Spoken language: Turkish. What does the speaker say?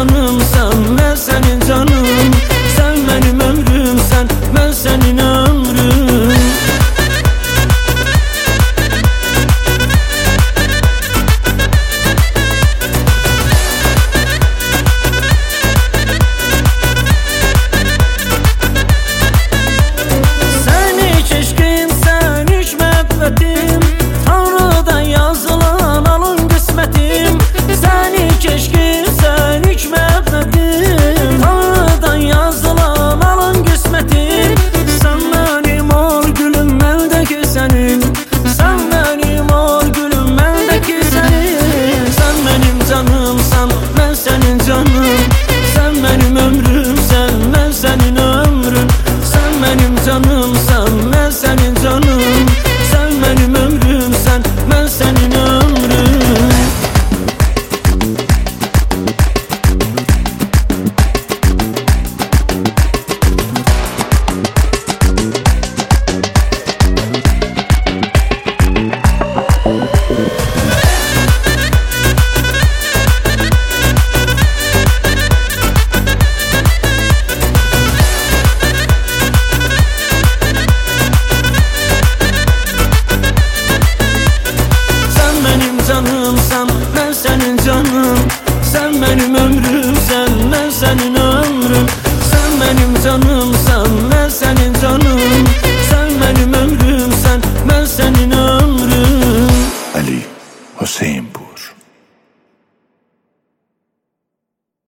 canımsan, ben senin canım. Sen benim ömrümsen, ben senin ömrüm. Sen hiç eşkim, sen hiç muhabbetim, Tanrı'dan yazılan alın kısmetim. Sen hiç eşkim, sen hiç muhabbetim, Tanrı'dan yazılan alın kısmetim. Sen benim ol gülüm, eldeki senin. Sen benim ol gülüm, eldeki senin. Sen benim canımsan, ben senin canım. Sen benim ömrümsen, ben senin ömrün. Sen benim canımsan, ben senin canım.